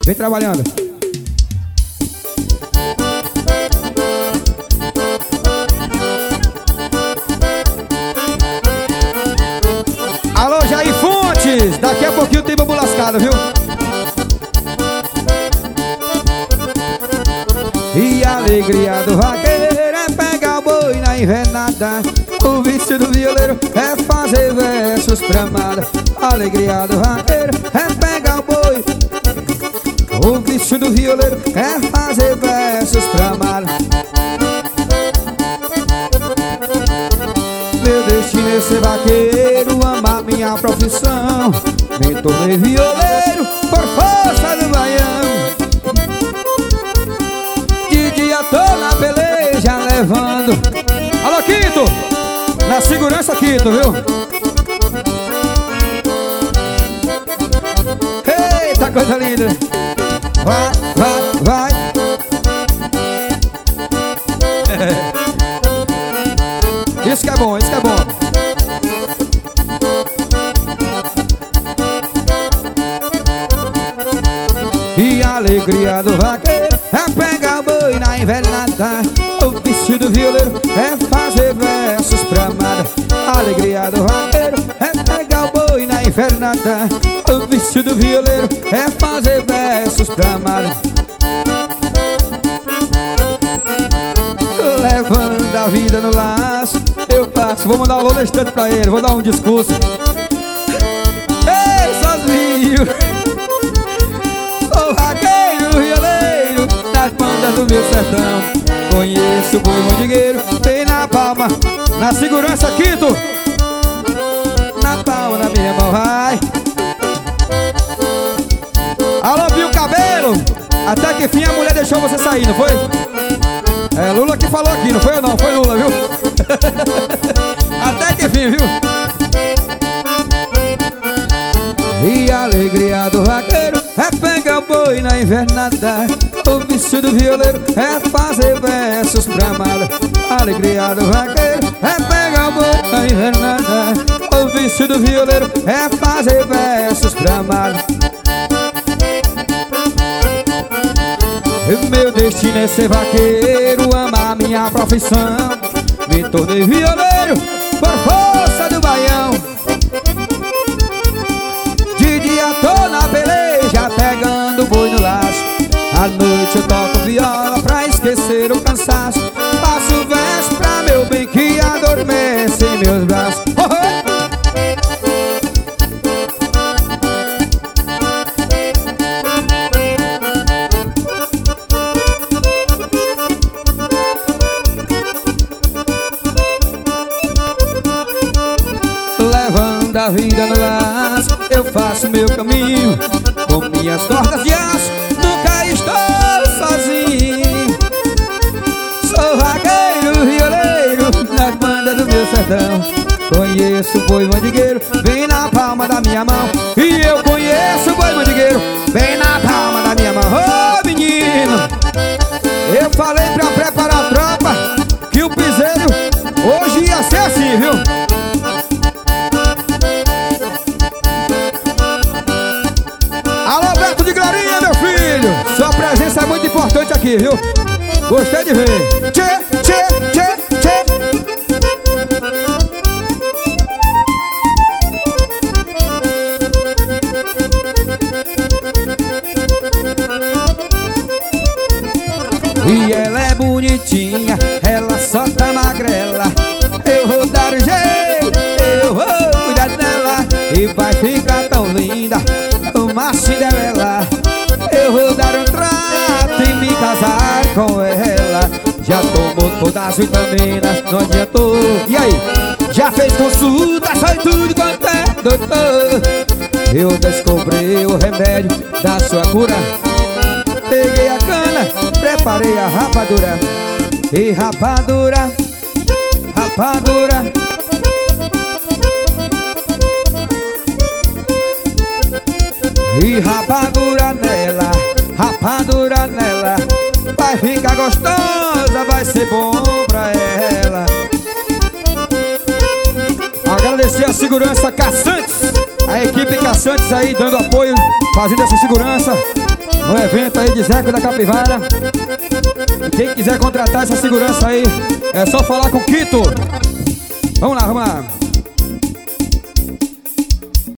Vem trabalhando. Alô, Jair Fontes. Daqui a pouquinho tem bambu lascado, viu? E a alegria do vaqueiro é pegar o boi na invernada. O vício do violeiro é fazer versos pra amada. A alegria do vaqueiro é pegar o boi. O vício do violeiro é fazer versos pra amada. Meu destino é ser vaqueiro, amar minha profissão. Me tornei violeiro por força do baião. De dia tô na peleja levando. Alô, Quito! Na segurança, Quito, viu? Eita, coisa linda! Vai, vai, vai! Isso que é bom, isso que é bom. E a alegria do vaqueiro é pegar o boi na invernada. O vício do violeiro é fazer versos pra amada. A alegria do vaqueiro é pegar o boi na invernada. O vício do violeiro é fazer versos pra amada. Levando a vida no laço, eu passo. Vou mandar um alô nesse tanto pra ele, vou dar um discurso. Ei, sozinho, sou vaqueiro, violeiro nas bandas do meu sertão. Conheço o boi mandigueiro, tem na palma, na segurança, Quito. Na palma da minha mão, vai. Alô, Pio Cabelo. Até que fim a mulher deixou você sair, não foi? É Lula que falou aqui, não foi eu não, foi Lula, viu? Até que fim, viu? E a alegria do vaqueiro é pegar o boi na invernada. O vício do violeiro é fazer versos pra amada. A alegria do vaqueiro é pegar o boi na invernada. O vício do violeiro é fazer versos pra amada. Meu destino é ser vaqueiro, amar minha profissão. Me tornei violeiro por força do baião. De dia tô na peleja, pegando boi no laço. À noite eu toco viola pra esquecer o cansaço. Faço verso pra meu bem que adormece em meus braços. Levando a vida no laço, eu faço meu caminho com minhas cordas de aço. Nunca estou sozinho. Sou vaqueiro, violeiro nas bandas do meu sertão. Conheço o boi mandigueiro, vem na palma da minha mão. E eu conheço o boi mandigueiro, vem na palma da minha mão. Ô menino, eu falei pra preparar a tropa que o piseiro hoje ia ser assim, viu? Alô, Beto de Glorinha, meu filho. Sua presença é muito importante aqui, viu? Gostei de ver. Tchê, tchê, tchê, tchê. E ela é bonitinha, ela só tá magrela. Eu vou dar um jeito, eu vou cuidar dela. E vai ficar tão linda, uma Cinderela. Eu vou dar um trato e me casar com ela. Já tomou todas as vitaminas, não adiantou. E aí? Já fez consulta, foi tudo quanto é doutor. Eu descobri o remédio da sua cura. Peguei a cana, preparei a rapadura. E rapadura, rapadura. E rapadura nela, rapadura nela. Vai ficar gostosa, vai ser bom pra ela. Agradecer a segurança Caçantes A equipe Caçantes aí dando apoio, fazendo essa segurança no evento aí de Zeca da Capivara. E quem quiser contratar essa segurança aí, é só falar com o Quito. Vamos lá, vamos lá.